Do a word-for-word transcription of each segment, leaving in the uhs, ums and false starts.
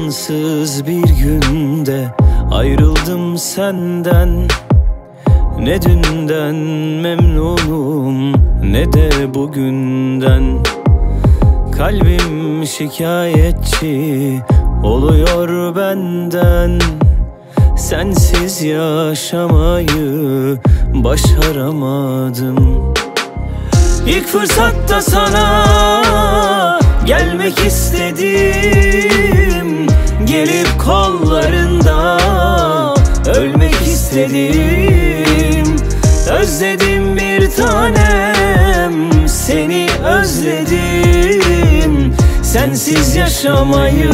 zamansız bir günde ayrıldım senden. Ne dünden memnunum ne de bugünden. Kalbim şikayetçi oluyor benden. Sensiz yaşamayı başaramadım. İlk fırsatta sana gelmek istedim. Gelip kollarında ölmek istedim. Özledim bir tanem, seni özledim. Sensiz yaşamayı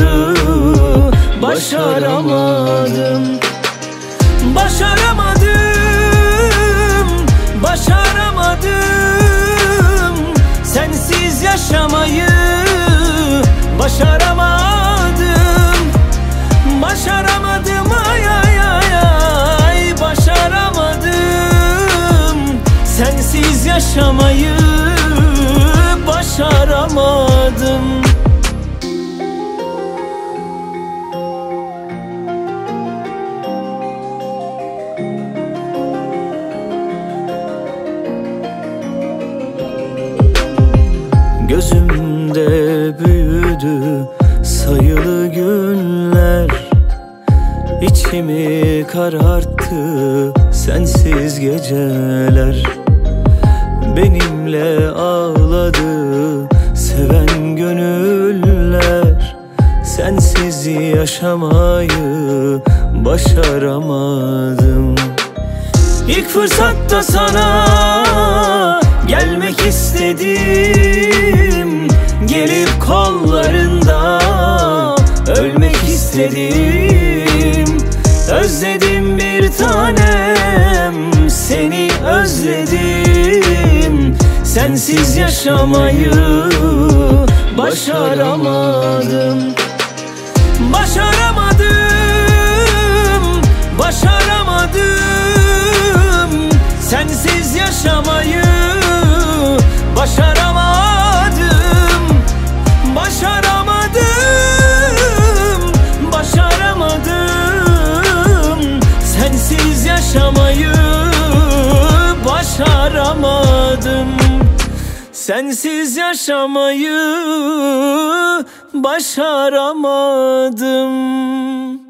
başaramadım. Başaramadım, başaramadım. Sensiz yaşamayı başaramadım. Başaramadım, ay ay ay ay. Başaramadım. Sensiz yaşamayı başaramadım. Gözümde büyüdü sayılı günler. İçimi kararttı sensiz geceler. Benimle ağladı seven gönüller. Sensiz yaşamayı başaramadım. İlk fırsatta sana gelmek istedim. Gelip kollarında ölmek istedim. Özledim bir tanem, seni özledim. Sensiz yaşamayı başaramadım. Başaramadım, başaramadım. Sensiz yaşamayı başaramadım. Başaramadım, başaramadım. Sensiz yaşamayı başaramadım. Sensiz yaşamayı başaramadım.